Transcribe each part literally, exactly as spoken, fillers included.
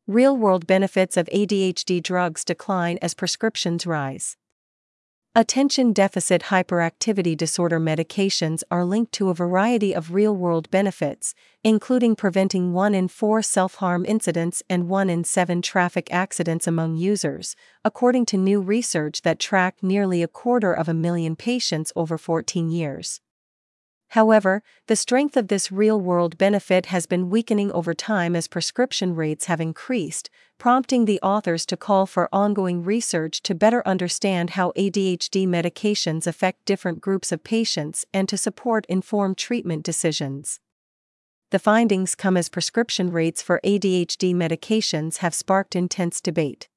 Real-world benefits of A D H D drugs decline as prescriptions rise. Attention deficit hyperactivity disorder medications are linked to a variety of real-world benefits, including preventing one in four self-harm incidents and one in seven traffic accidents among users, according to new research that tracked nearly a quarter of a million patients over fourteen years. However, the strength of this real-world benefit has been weakening over time as prescription rates have increased, prompting the authors to call for ongoing research to better understand how A D H D medications affect different groups of patients and to support informed treatment decisions. The findings come as prescription rates for A D H D medications have sparked intense debate.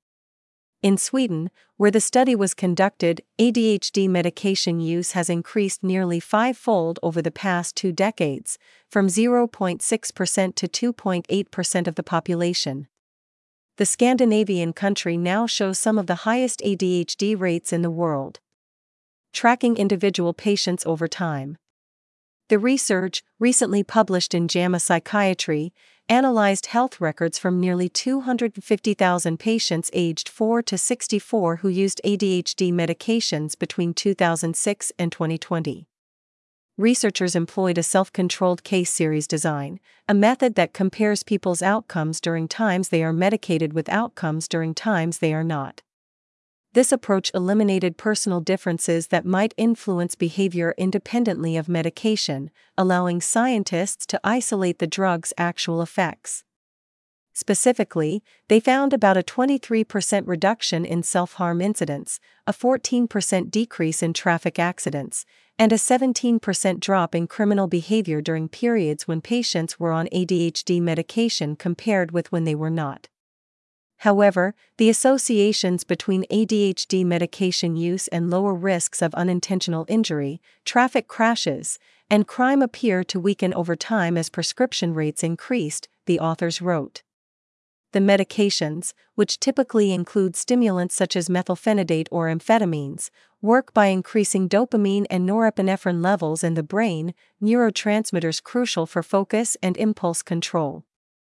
In Sweden, where the study was conducted, A D H D medication use has increased nearly five-fold over the past two decades, from zero point six percent to two point eight percent of the population. The Scandinavian country now shows some of the highest A D H D rates in the world. Tracking individual patients over time. The research, recently published in JAMA Psychiatry, analyzed health records from nearly two hundred fifty thousand patients aged four to sixty-four who used A D H D medications between two thousand six and twenty twenty. Researchers employed a self-controlled case series design, a method that compares people's outcomes during times they are medicated with outcomes during times they are not. This approach eliminated personal differences that might influence behavior independently of medication, allowing scientists to isolate the drug's actual effects. Specifically, they found about a twenty-three percent reduction in self-harm incidents, a fourteen percent decrease in traffic accidents, and a seventeen percent drop in criminal behavior during periods when patients were on A D H D medication compared with when they were not. However, the associations between A D H D medication use and lower risks of unintentional injury, traffic crashes, and crime appear to weaken over time as prescription rates increased, the authors wrote. The medications, which typically include stimulants such as methylphenidate or amphetamines, work by increasing dopamine and norepinephrine levels in the brain, neurotransmitters crucial for focus and impulse control.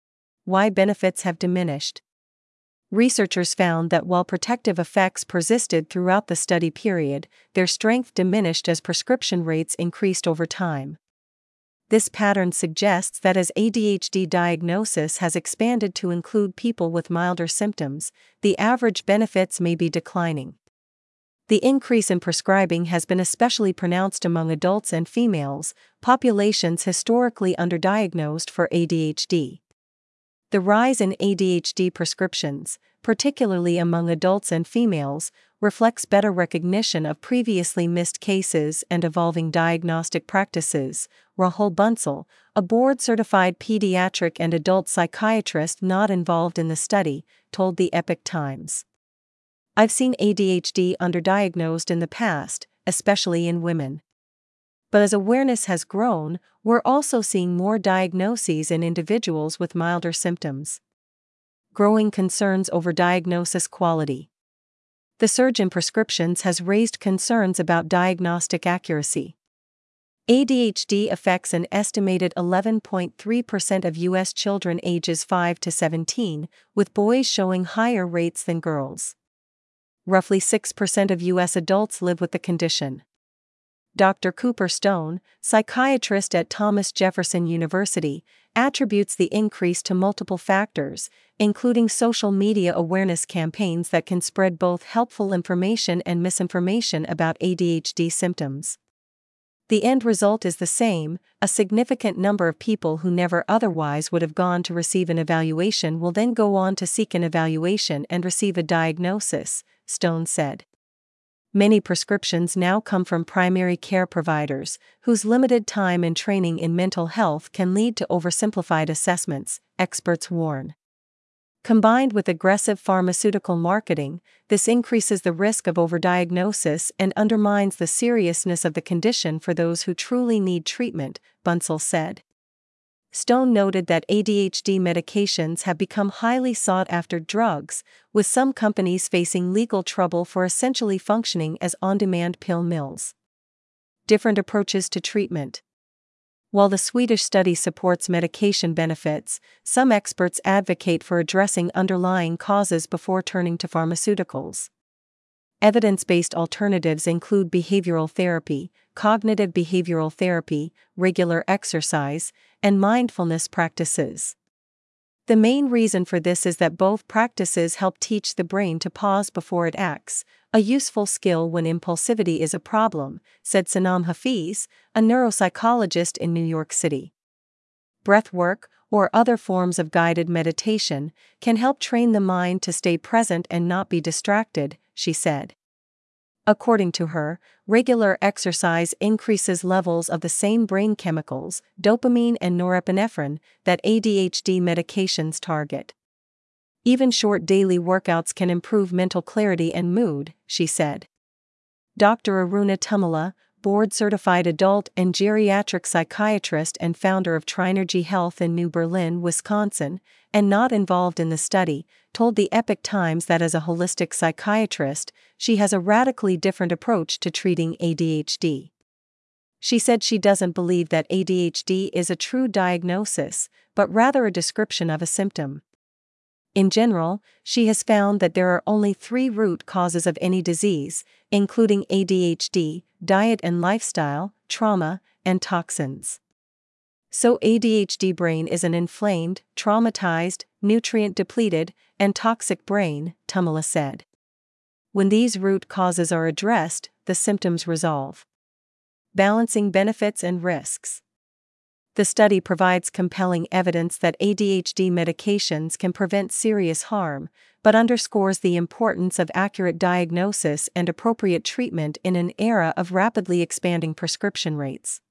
Why benefits have diminished. Researchers found that while protective effects persisted throughout the study period, their strength diminished as prescription rates increased over time. This pattern suggests that as A D H D diagnosis has expanded to include people with milder symptoms, the average benefits may be declining. The increase in prescribing has been especially pronounced among adults and females, populations historically underdiagnosed for A D H D. The rise in A D H D prescriptions, particularly among adults and females, reflects better recognition of previously missed cases and evolving diagnostic practices, Rahul Bansal, a board-certified pediatric and adult psychiatrist not involved in the study, told the Epoch Times. I've seen A D H D underdiagnosed in the past, especially in women. But as awareness has grown, we're also seeing more diagnoses in individuals with milder symptoms. Growing concerns over diagnosis quality. The surge in prescriptions has raised concerns about diagnostic accuracy. A D H D affects an estimated eleven point three percent of U S children ages five to seventeen, with boys showing higher rates than girls. Roughly six percent of U S adults live with the condition. Doctor Cooper Stone, psychiatrist at Thomas Jefferson University, attributes the increase to multiple factors, including social media awareness campaigns that can spread both helpful information and misinformation about A D H D symptoms. The end result is the same: a significant number of people who never otherwise would have gone to receive an evaluation will then go on to seek an evaluation and receive a diagnosis, Stone said. Many prescriptions now come from primary care providers, whose limited time and training in mental health can lead to oversimplified assessments, experts warn. Combined with aggressive pharmaceutical marketing, this increases the risk of overdiagnosis and undermines the seriousness of the condition for those who truly need treatment, Bansal said. Stone noted that A D H D medications have become highly sought-after drugs, with some companies facing legal trouble for essentially functioning as on-demand pill mills. Different approaches to treatment. While the Swedish study supports medication benefits, some experts advocate for addressing underlying causes before turning to pharmaceuticals. Evidence-based alternatives include behavioral therapy, cognitive behavioral therapy, regular exercise, and mindfulness practices. The main reason for this is that both practices help teach the brain to pause before it acts, a useful skill when impulsivity is a problem, said Sanam Hafiz, a neuropsychologist in New York City. Breathwork, or other forms of guided meditation, can help train the mind to stay present and not be distracted, she said. According to her, regular exercise increases levels of the same brain chemicals, dopamine and norepinephrine, that A D H D medications target. Even short daily workouts can improve mental clarity and mood, she said. Doctor Aruna Tummala, board-certified adult and geriatric psychiatrist and founder of Trinergy Health in New Berlin, Wisconsin, and not involved in the study, told the Epoch Times that as a holistic psychiatrist, she has a radically different approach to treating A D H D. She said she doesn't believe that A D H D is a true diagnosis, but rather a description of a symptom. In general, she has found that there are only three root causes of any disease, including A D H D, diet and lifestyle, trauma, and toxins. So A D H D brain is an inflamed, traumatized, nutrient-depleted, and toxic brain, Tummala said. When these root causes are addressed, the symptoms resolve. Balancing benefits and risks. The study provides compelling evidence that A D H D medications can prevent serious harm, but underscores the importance of accurate diagnosis and appropriate treatment in an era of rapidly expanding prescription rates.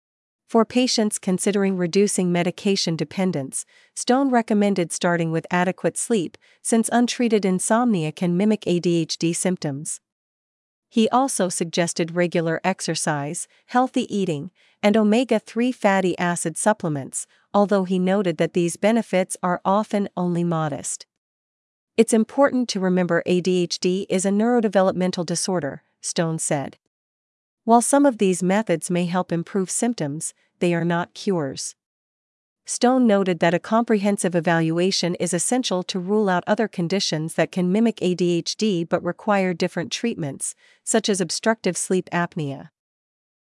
For patients considering reducing medication dependence, Stone recommended starting with adequate sleep, since untreated insomnia can mimic A D H D symptoms. He also suggested regular exercise, healthy eating, and omega three fatty acid supplements, although he noted that these benefits are often only modest. It's important to remember A D H D is a neurodevelopmental disorder, Stone said. While some of these methods may help improve symptoms, they are not cures. Stone noted that a comprehensive evaluation is essential to rule out other conditions that can mimic A D H D but require different treatments, such as obstructive sleep apnea.